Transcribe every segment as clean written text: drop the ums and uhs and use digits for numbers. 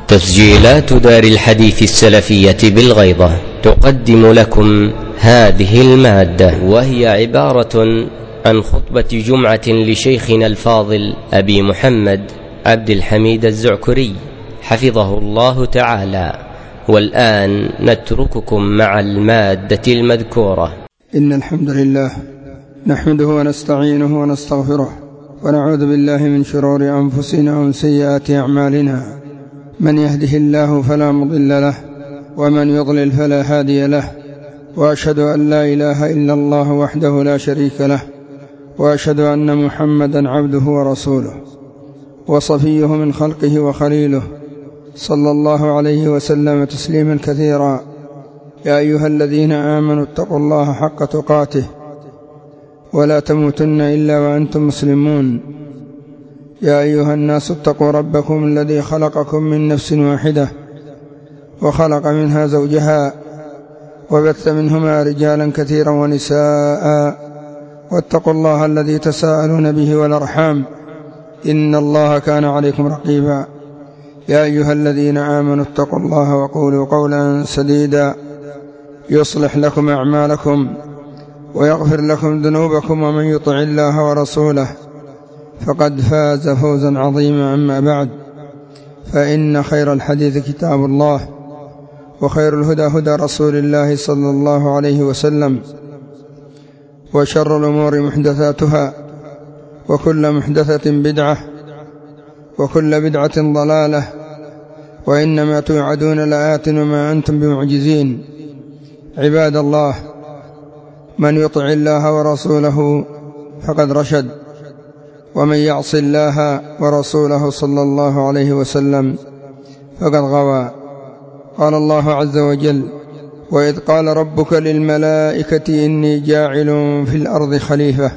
تسجيلات دار الحديث السلفية بالغيضة تقدم لكم هذه المادة، وهي عبارة عن خطبة جمعة لشيخنا الفاضل أبي محمد عبد الحميد الزعكري حفظه الله تعالى. والآن نترككم مع المادة المذكورة. إن الحمد لله نحمده ونستعينه ونستغفره ونعوذ بالله من شرور أنفسنا ومن سيئات أعمالنا. من يهده الله فلا مضل له ومن يضلل فلا هادي له، وأشهد أن لا إله إلا الله وحده لا شريك له، وأشهد أن محمدا عبده ورسوله وصفيه من خلقه وخليله، صلى الله عليه وسلم تسليما كثيرا. يا أيها الذين آمنوا اتقوا الله حق تقاته ولا تموتن إلا وأنتم مسلمون. يا أيها الناس اتقوا ربكم الذي خلقكم من نفس واحدة وخلق منها زوجها وبث منهما رجالا كثيرا ونساء، واتقوا الله الذي تساءلون به والأرحام إن الله كان عليكم رقيبا. يا أيها الذين آمنوا اتقوا الله وقولوا قولا سديدا يصلح لكم أعمالكم ويغفر لكم ذنوبكم، ومن يطع الله ورسوله فقد فاز فوزا عظيما. أما بعد، فإن خير الحديث كتاب الله، وخير الهدى هدى رسول الله صلى الله عليه وسلم، وشر الأمور محدثاتها، وكل محدثة بدعة، وكل بدعة ضلالة، وإنما توعدون لآت وما أنتم بمعجزين. عباد الله، من يطع الله ورسوله فقد رشد، ومن يعص الله ورسوله صلى الله عليه وسلم فقد غوى. قال الله عز وجل: وإذ قال ربك للملائكة إني جاعل في الأرض خليفة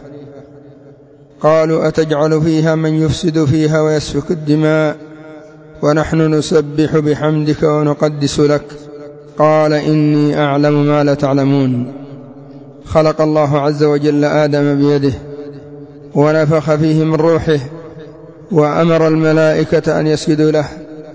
قالوا أتجعل فيها من يفسد فيها ويسفك الدماء ونحن نسبح بحمدك ونقدس لك قال إني أعلم ما لا تعلمون. خلق الله عز وجل آدم بيده ونفخ فيه من روحه، وأمر الملائكة أن يسجدوا له،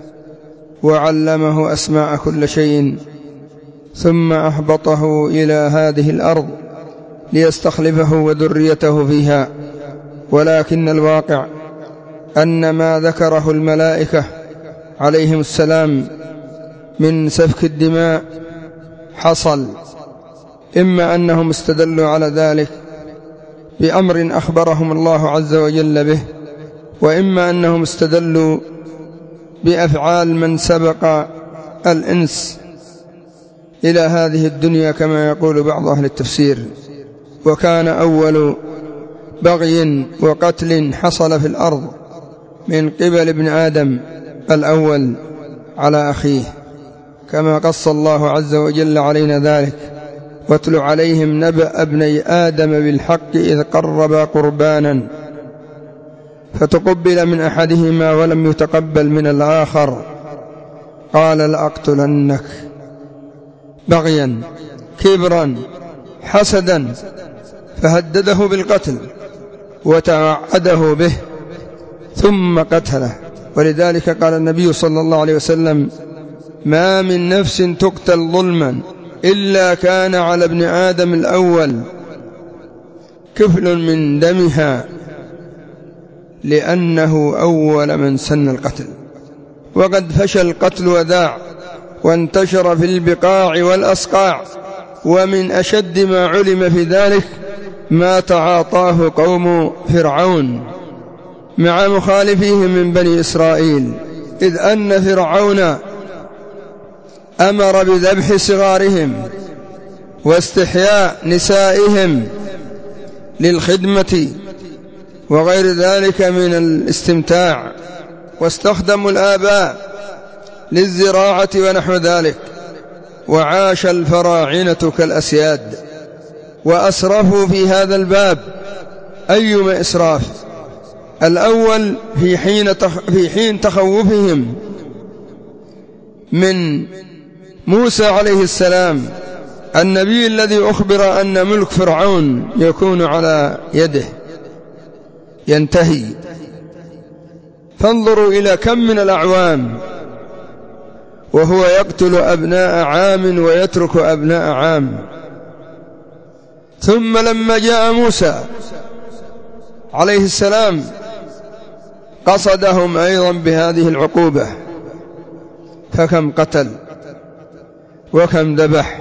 وعلمه أسماء كل شيء، ثم أهبطه إلى هذه الأرض ليستخلفه وذريته فيها. ولكن الواقع أن ما ذكره الملائكة عليهم السلام من سفك الدماء حصل، إما أنهم استدلوا على ذلك بأمر أخبرهم الله عز وجل به، وإما أنهم استدلوا بأفعال من سبق الإنس إلى هذه الدنيا كما يقول بعض أهل التفسير. وكان أول بغي وقتل حصل في الأرض من قبل ابن آدم الأول على أخيه، كما قص الله عز وجل علينا ذلك: واتل عليهم نبأ ابني آدم بالحق إذ قربا قربانا فتقبل من أحدهما ولم يتقبل من الآخر قال لأقتلنك، بغيا كبرا حسدا، فهدده بالقتل وتوعده به ثم قتله. ولذلك قال النبي صلى الله عليه وسلم: ما من نفس تقتل ظلما إلا كان على ابن آدم الأول كفل من دمها، لأنه أول من سن القتل. وقد فشى القتل وذاع وانتشر في البقاع والأصقاع، ومن أشد ما علم في ذلك ما تعاطاه قوم فرعون مع مخالفيهم من بني إسرائيل، إذ أن فرعون أمر بذبح صغارهم واستحياء نسائهم للخدمة وغير ذلك من الاستمتاع، واستخدموا الآباء للزراعة ونحو ذلك. وعاش الفراعنة كالأسياد وأسرفوا في هذا الباب أيما إسراف. الأول في حين تخوفهم من موسى عليه السلام، النبي الذي أخبر أن ملك فرعون يكون على يده ينتهي. فانظروا إلى كم من الأعوام وهو يقتل أبناء عام ويترك أبناء عام. ثم لما جاء موسى عليه السلام قصدهم أيضا بهذه العقوبة، فكم قتل وكم ذبح.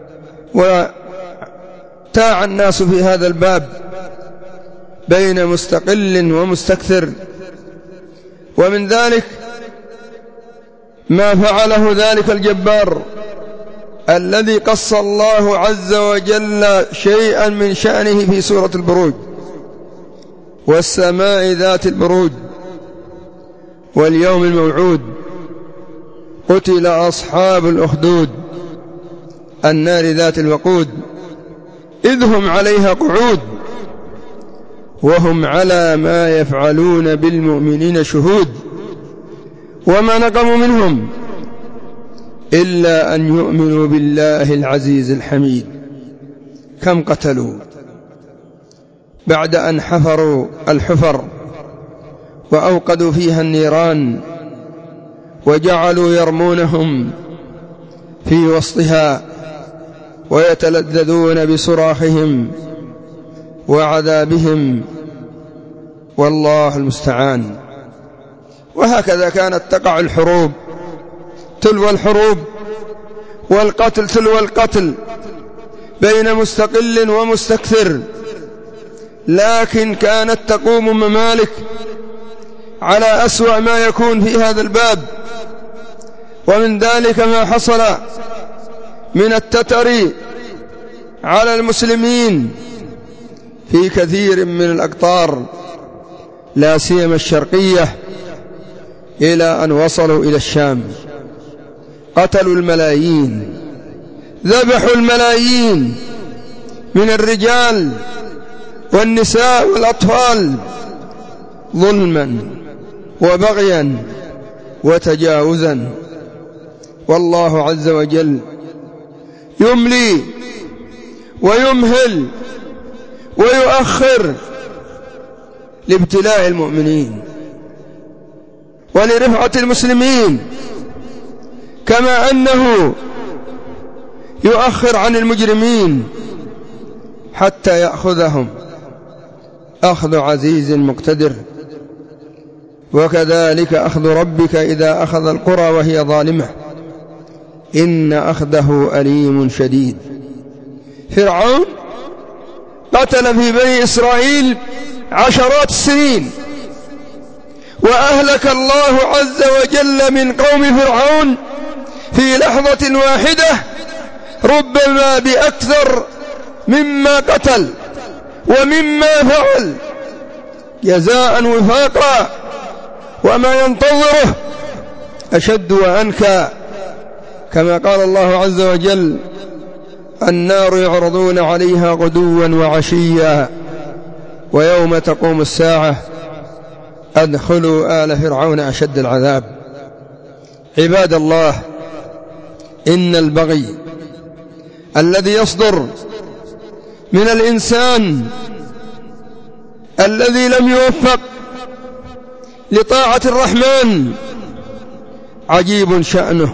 وتاع الناس في هذا الباب بين مستقل ومستكثر، ومن ذلك ما فعله ذلك الجبار الذي قص الله عز وجل شيئا من شأنه في سورة البروج: والسماء ذات البروج واليوم الموعود قتل أصحاب الأخدود النار ذات الوقود إذ هم عليها قعود وهم على ما يفعلون بالمؤمنين شهود وما نقموا منهم إلا أن يؤمنوا بالله العزيز الحميد. كم قتلوا بعد أن حفروا الحفر وأوقدوا فيها النيران وجعلوا يرمونهم في وسطها ويتلذذون بصراخهم وعذابهم، والله المستعان. وهكذا كانت تقع الحروب تلو الحروب والقتل تلو القتل بين مستقل ومستكثر، لكن كانت تقوم ممالك على أسوأ ما يكون في هذا الباب. ومن ذلك ما حصل من التتر على المسلمين في كثير من الأقطار لا سيما الشرقية إلى أن وصلوا إلى الشام. قتلوا الملايين، ذبحوا الملايين من الرجال والنساء والأطفال ظلما وبغيا وتجاوزا. والله عز وجل يملي ويمهل ويؤخر لابتلاء المؤمنين ولرفعة المسلمين، كما أنه يؤخر عن المجرمين حتى يأخذهم أخذ عزيز مقتدر. وكذلك أخذ ربك إذا أخذ القرى وهي ظالمة إن أخذه أليم شديد. فرعون قتل في بني إسرائيل عشرات السنين، وأهلك الله عز وجل من قوم فرعون في لحظة واحدة ربما بأكثر مما قتل ومما فعل، جزاء وفاقا، وما ينتظره أشد وأنكى. كما قال الله عز وجل: النار يعرضون عليها غدوا وعشيا ويوم تقوم الساعة أدخلوا آل فرعون أشد العذاب. عباد الله، إن البغي الذي يصدر من الإنسان الذي لم يوفق لطاعة الرحمن عجيب شأنه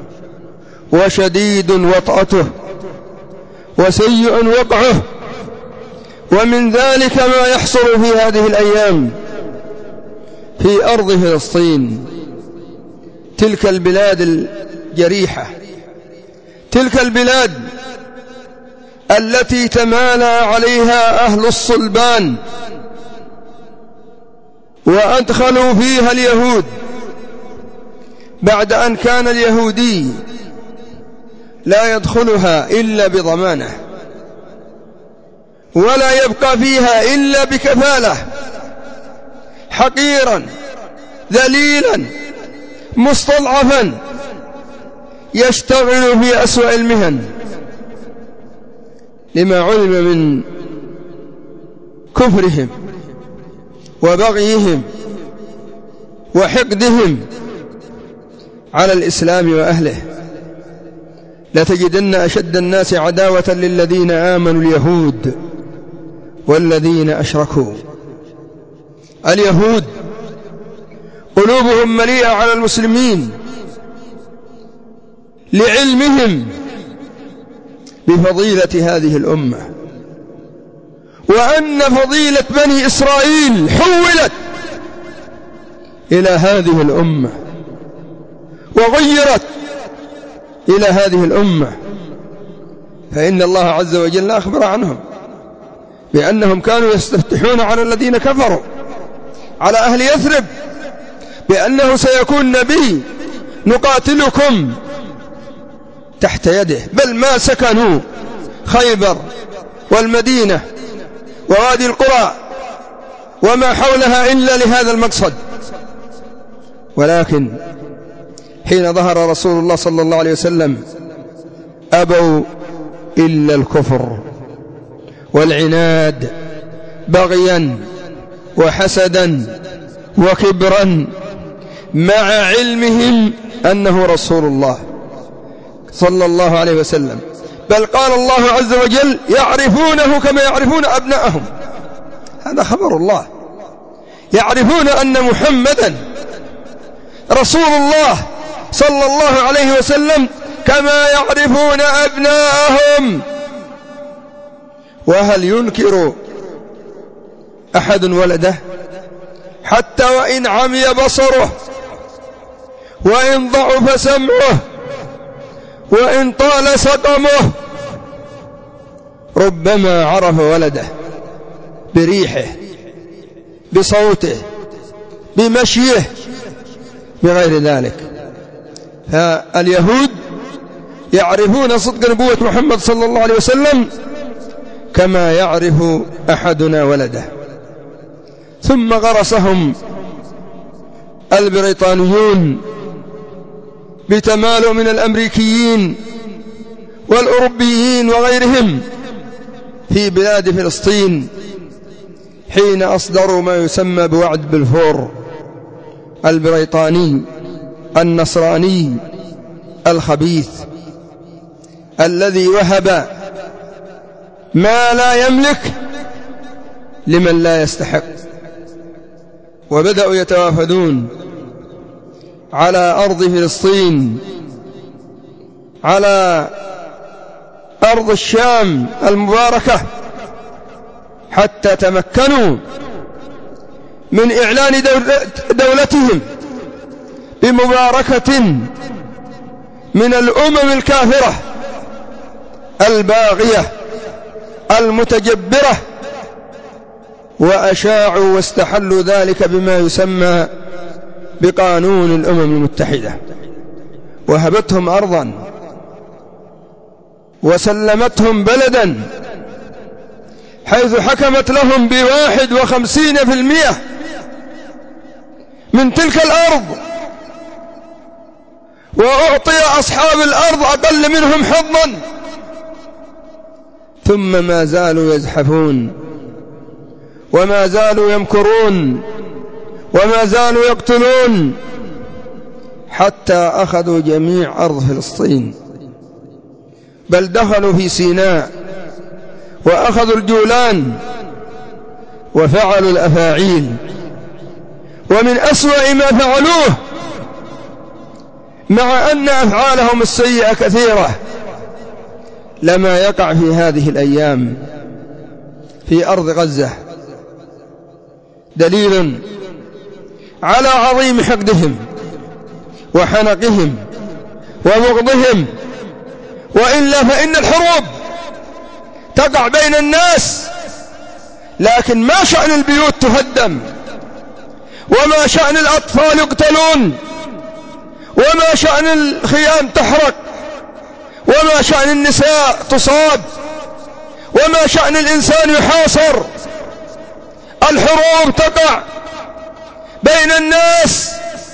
وشديد وطأته وسيء وقعه. ومن ذلك ما يحصل في هذه الأيام في أرض فلسطين، تلك البلاد الجريحة، تلك البلاد التي تمالى عليها أهل الصلبان وأدخلوا فيها اليهود بعد أن كان اليهودي لا يدخلها إلا بضمانه ولا يبقى فيها إلا بكفالة، حقيرا ذليلا مستضعفا يشتغل في أسوأ المهن، لما علم من كفرهم وبغيهم وحقدهم على الإسلام وأهله. لتجدن أشد الناس عداوة للذين آمنوا اليهود والذين أشركوا. اليهود قلوبهم مليئة على المسلمين لعلمهم بفضيلة هذه الأمة، وأن فضيلة بني إسرائيل حولت إلى هذه الأمة وغيرت إلى هذه الأمة. فإن الله عز وجل أخبر عنهم بأنهم كانوا يستفتحون على الذين كفروا، على أهل يثرب، بأنه سيكون نبي نقاتلكم تحت يده، بل ما سكنوا خيبر والمدينة ووادي القرى وما حولها إلا لهذا المقصد. ولكن حين ظهر رسول الله صلى الله عليه وسلم أبوا إلا الكفر والعناد، بغيا وحسدا وكبرا، مع علمهم أنه رسول الله صلى الله عليه وسلم. بل قال الله عز وجل يعرفونه كما يعرفون أبناءهم. هذا خبر الله، يعرفون أن محمدا رسول الله صلى الله عليه وسلم كما يعرفون أبناءهم. وهل ينكر أحد ولده؟ حتى وإن عمي بصره، وإن ضعف سمعه، وإن طال سقمه، ربما عرف ولده بريحه، بصوته، بمشيه، بغير ذلك. فاليهود يعرفون صدق نبوة محمد صلى الله عليه وسلم كما يعرف أحدنا ولده. ثم غرسهم البريطانيون بتمالؤ من الأمريكيين والأوروبيين وغيرهم في بلاد فلسطين، حين أصدروا ما يسمى بوعد بلفور البريطاني النصراني الخبيث، الذي وهب ما لا يملك لمن لا يستحق. وبدأوا يتوافدون على أرض فلسطين، على أرض الشام المباركة، حتى تمكنوا من إعلان دولتهم بمباركة من الأمم الكافرة الباغية المتجبرة، وأشاعوا واستحلوا ذلك بما يسمى بقانون الأمم المتحدة، وهبتهم أرضا وسلمتهم بلدا، حيث حكمت لهم ب51% من تلك الأرض، وأعطي أصحاب الأرض أقل منهم حظا. ثم ما زالوا يزحفون، وما زالوا يمكرون، وما زالوا يقتلون، حتى أخذوا جميع أرض فلسطين، بل دخلوا في سيناء وأخذوا الجولان وفعلوا الأفاعيل. ومن أسوأ ما فعلوه، مع أن أفعالهم السيئة كثيرة، لما يقع في هذه الأيام في أرض غزة دليل على عظيم حقدهم وحنقهم وبغضهم. وإلا فإن الحروب تقع بين الناس، لكن ما شأن البيوت تهدم، وما شأن الأطفال يقتلون، وما شأن الخيام تحرق، وما شأن النساء تصاب، وما شأن الإنسان يحاصر. الحروب تقع بين الناس،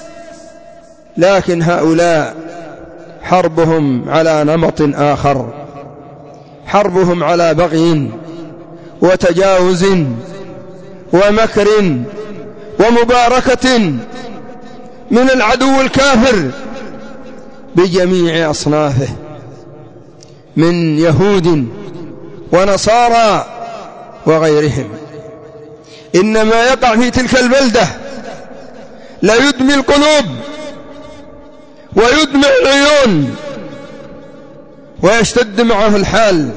لكن هؤلاء حربهم على نمط آخر، حربهم على بغي وتجاوز ومكر ومباركة من العدو الكافر بجميع أصنافه، من يهود ونصارى وغيرهم. إنما يقع في تلك البلدة لا يدمي القلوب ويدمع العيون ويشتد معه الحال،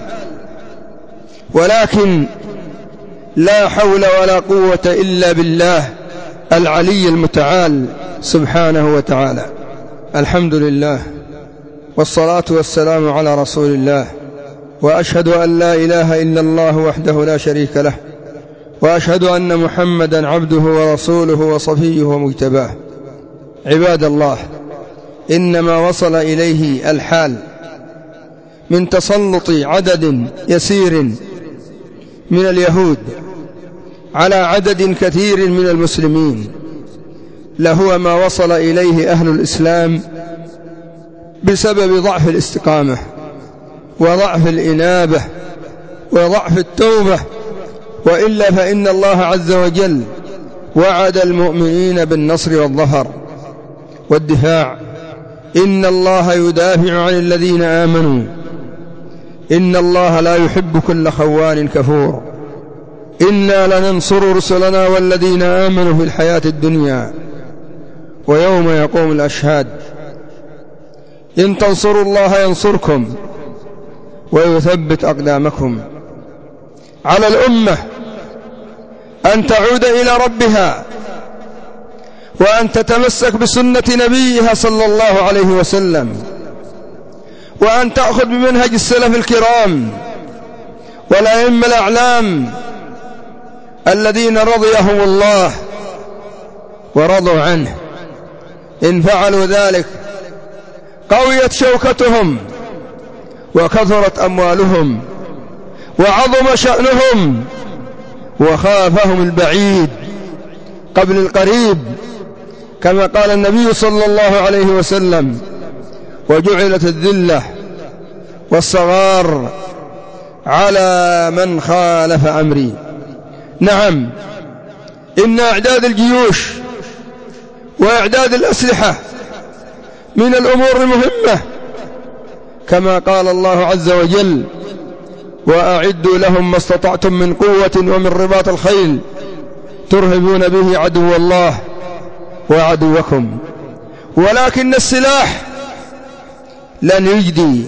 ولكن لا حول ولا قوة إلا بالله العلي المتعال سبحانه وتعالى. الحمد لله والصلاة والسلام على رسول الله، وأشهد أن لا إله إلا الله وحده لا شريك له، وأشهد أن محمدا عبده ورسوله وصفيه ومجتباه. عباد الله، إنما وصل إليه الحال من تسلط عدد يسير من اليهود على عدد كثير من المسلمين لهو ما وصل إليه أهل الإسلام بسبب ضعف الاستقامة وضعف الإنابة وضعف التوبة، وإلا فإن الله عز وجل وعد المؤمنين بالنصر والظفر والدفاع. إن الله يدافع عن الذين آمنوا، إن الله لا يحب كل خوان كفور. إنا لننصر رسلنا والذين آمنوا في الحياة الدنيا ويوم يقوم الأشهاد. إن تنصروا الله ينصركم ويثبت أقدامكم. على الأمة أن تعود إلى ربها، وأن تتمسك بسنة نبيها صلى الله عليه وسلم، وأن تأخذ بمنهج السلف الكرام والأئمة الأعلام الذين رضيهم الله ورضوا عنه. إن فعلوا ذلك قويت شوكتهم وكثرت أموالهم وعظم شأنهم وخافهم البعيد قبل القريب، كما قال النبي صلى الله عليه وسلم: وجعلت الذلة والصغار على من خالف أمري. نعم، إن إعداد الجيوش وإعداد الأسلحة من الأمور المهمة، كما قال الله عز وجل: وأعدوا لهم ما استطعتم من قوة ومن رباط الخيل ترهبون به عدو الله وعدوكم. ولكن السلاح لن يجدي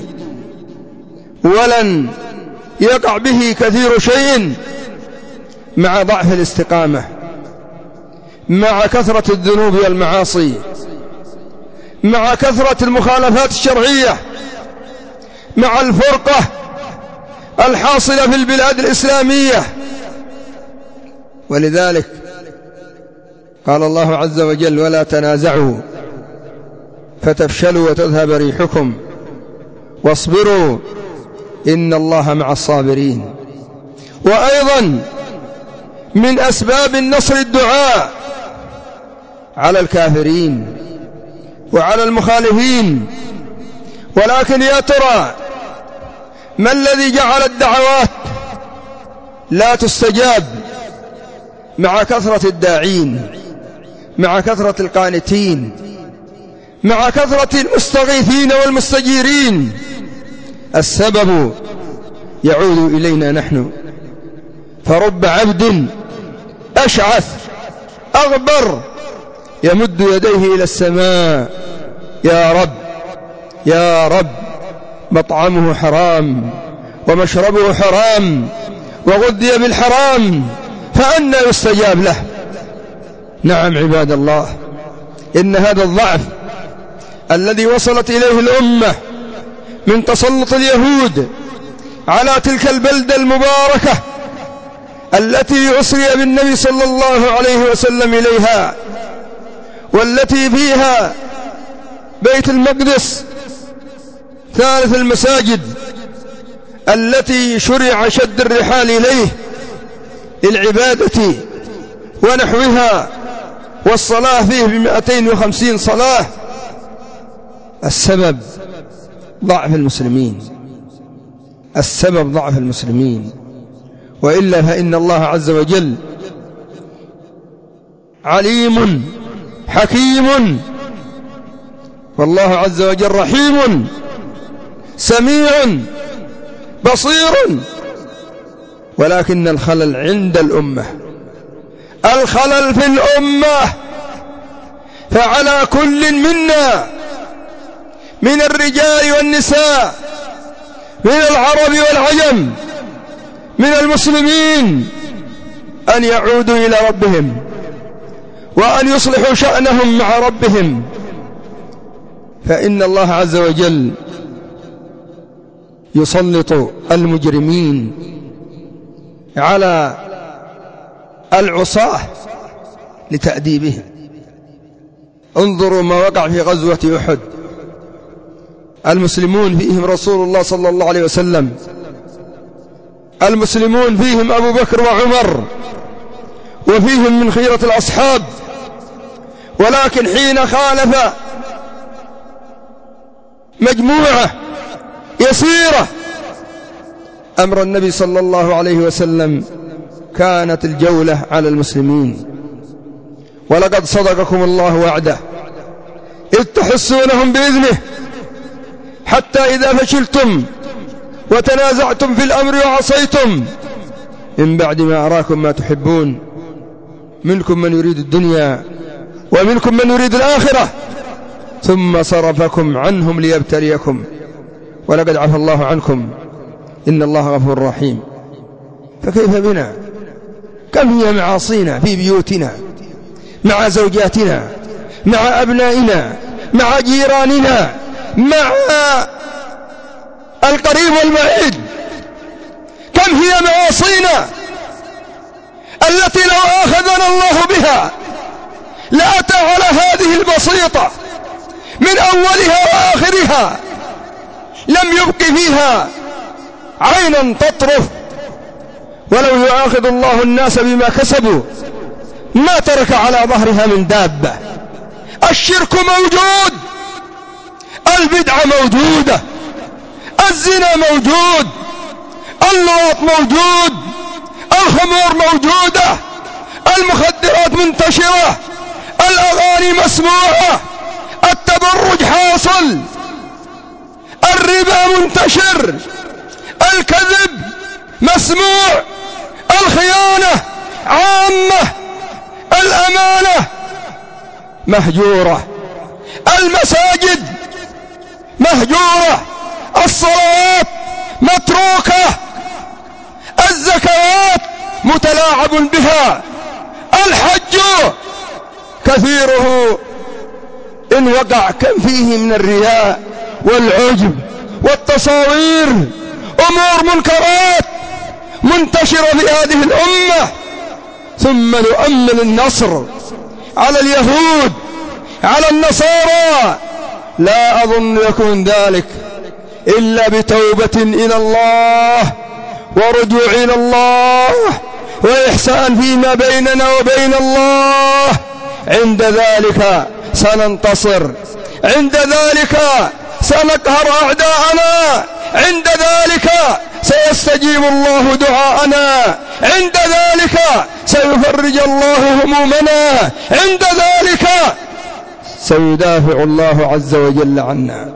ولن يقع به كثير شيء مع ضعف الاستقامة، مع كثرة الذنوب والمعاصي، مع كثرة المخالفات الشرعية، مع الفرقة الحاصلة في البلاد الإسلامية. ولذلك قال الله عز وجل: ولا تنازعوا فتفشلوا وتذهب ريحكم واصبروا إن الله مع الصابرين. وأيضا من أسباب النصر الدعاء على الكافرين وعلى المخالفين. ولكن يا ترى ما الذي جعل الدعوات لا تستجاب مع كثرة الداعين، مع كثرة القانتين، مع كثرة المستغيثين والمستجيرين؟ السبب يعود إلينا نحن. فرب عبد أشعث أغبر يمد يديه إلى السماء: يا رب يا رب، مطعمه حرام ومشربه حرام وغذي بالحرام، فأنى يستجاب له؟ نعم عباد الله، إن هذا الضعف الذي وصلت إليه الأمة من تسلط اليهود على تلك البلدة المباركة التي أسري بالنبي صلى الله عليه وسلم إليها، والتي فيها بيت المقدس ثالث المساجد التي شرع شد الرحال إليه للعبادة ونحوها، والصلاة فيه ب250 صلاة. السبب ضعف المسلمين، السبب ضعف المسلمين. وإلا فإن الله عز وجل عليم حكيم، والله عز وجل رحيم سميع بصير. ولكن الخلل عند الأمة، الخلل في الأمة. فعلى كل منا من الرجال والنساء من العرب والعجم من المسلمين أن يعودوا إلى ربهم وأن يصلحوا شأنهم مع ربهم، فإن الله عز وجل يسلط المجرمين على العصاة لتأديبهم. انظروا ما وقع في غزوة أحد، المسلمون فيهم رسول الله صلى الله عليه وسلم، المسلمون فيهم أبو بكر وعمر، وفيهم من خيرة الأصحاب، ولكن حين خالف مجموعة يسيرة أمر النبي صلى الله عليه وسلم كانت الجولة على المسلمين. ولقد صدقكم الله وعده إذ تحسونهم بإذنه حتى إذا فشلتم وتنازعتم في الأمر وعصيتم من بعد ما أراكم ما تحبون منكم من يريد الدنيا ومنكم من يريد الآخرة ثم صرفكم عنهم ليبتليكم ولقد عفى الله عنكم إن الله غفور رحيم. فكيف بنا؟ كم هي معاصينا في بيوتنا، مع زوجاتنا، مع أبنائنا، مع جيراننا، مع القريب والبعيد. كم هي معاصينا التي لو آخذنا الله بها لأتى على هذه البسيطة من أولها وآخرها، لم يبق فيها عينا تطرف. ولو يؤاخذ الله الناس بما كسبوا ما ترك على ظهرها من دابة. الشرك موجود، البدعة موجودة، الزنا موجود، اللواط موجود، الخمور موجودة، المخدرات منتشرة، الأغاني مسموعة، التبرج حاصل، الربا منتشر، الكذب مسموع، الخيانة عامة، الأمانة مهجورة، المساجد مهجورة، الصلوات متروكة، الزكوات متلاعب بها، الحج كثيره إن وقع كم فيه من الرياء والعجب والتصاوير، أمور منكرات منتشرة في هذه الأمة. ثم نؤمل النصر على اليهود على النصارى. لا أظن يكون ذلك إلا بتوبة إلى الله ورجوع إلى الله وإحسان فيما بيننا وبين الله. عند ذلك سننتصر، عند ذلك سنقهر أعداءنا، عند ذلك سيستجيب الله دعاءنا، عند ذلك سيفرج الله همومنا، عند ذلك سيدافع الله عز وجل عنا.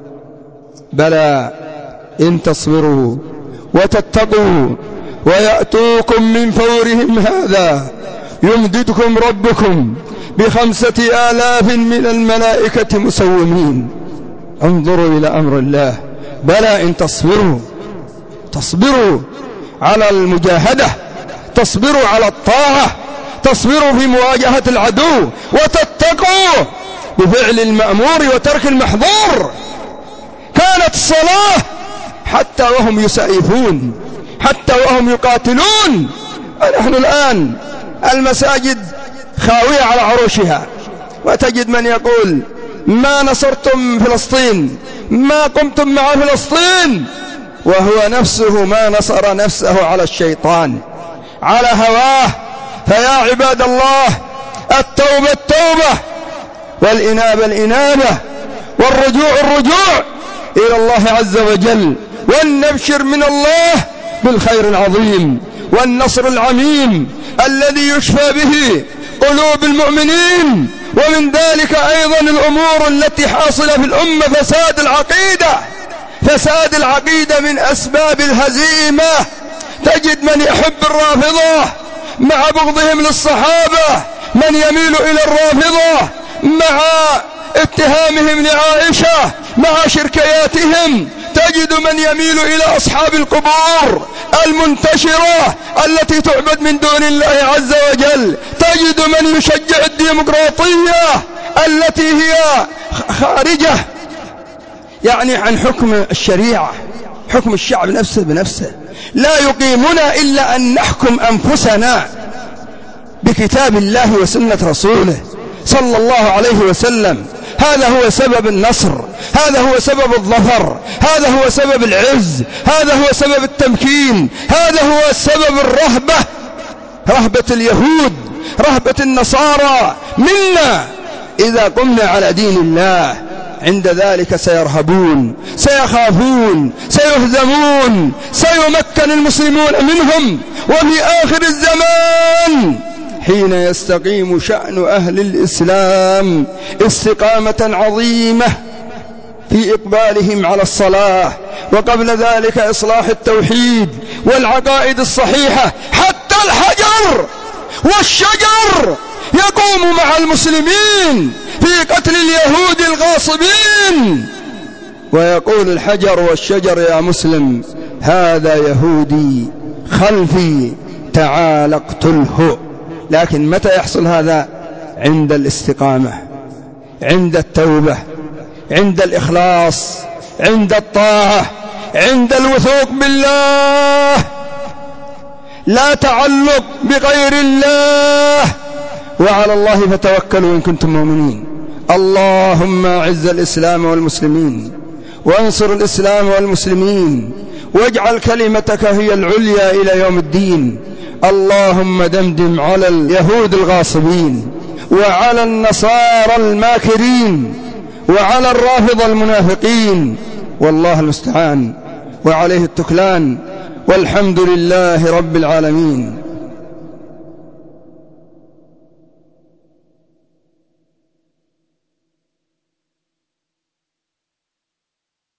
بلى إن تصبروا وتتقوا ويأتوكم من فورهم هذا يمددكم ربكم ب5,000 من الملائكة مسومين. انظروا إلى أمر الله. بلى إن تصبروا على المجاهدة، تصبروا على الطاعة، تصبروا في مواجهة العدو، وتتقوا بفعل المأمور وترك المحظور. كانت الصلاة حتى وهم يسائفون، حتى وهم يقاتلون. ونحن الآن المساجد خاوية على عروشها، وتجد من يقول ما نصرتم فلسطين، ما قمتم مع فلسطين، وهو نفسه ما نصر نفسه على الشيطان على هواه. فيا عباد الله، التوبة والإنابة الإنابة والرجوع الرجوع إلى الله عز وجل، ونبشر من الله بالخير العظيم والنصر العميم الذي يشفى به قلوب المؤمنين. ومن ذلك أيضا الأمور التي حاصلة في الأمة فساد العقيدة من أسباب الهزيمة. تجد من يحب الرافضة مع بغضهم للصحابة، من يميل إلى الرافضة مع اتهامهم لعائشة، مع شركياتهم. تجد تجد من يميل إلى أصحاب القبور المنتشرة التي تعبد من دون الله عز وجل، تجد من يشجع الديمقراطية التي هي خارجة يعني عن حكم الشريعة، حكم الشعب نفسه بنفسه. لا يقيمنا إلا أن نحكم أنفسنا بكتاب الله وسنة رسوله صلى الله عليه وسلم. هذا هو سبب النصر، هذا هو سبب الظفر، هذا هو سبب العز، هذا هو سبب التمكين، هذا هو سبب الرهبة، رهبة اليهود، رهبة النصارى منا إذا قمنا على دين الله. عند ذلك سيرهبون، سيخافون، سيهزمون، سيمكن المسلمون منهم. وفي آخر الزمان حين يستقيم شأن أهل الإسلام استقامة عظيمة في إقبالهم على الصلاة، وقبل ذلك إصلاح التوحيد والعقائد الصحيحة، حتى الحجر والشجر يقوم مع المسلمين في قتل اليهود الغاصبين، ويقول الحجر والشجر يا مسلم هذا يهودي خلفي تعال اقتله. لكن متى يحصل هذا؟ عند الاستقامة، عند التوبة، عند الإخلاص، عند الطاعة، عند الوثوق بالله، لا تعلق بغير الله، وعلى الله فتوكلوا إن كنتم مؤمنين. اللهم أعز الإسلام والمسلمين، وانصر الإسلام والمسلمين، واجعل كلمتك هي العليا إلى يوم الدين. اللهم دمدم على اليهود الغاصبين، وعلى النصارى الماكرين، وعلى الرافضة المنافقين، والله المستعان وعليه التكلان، والحمد لله رب العالمين.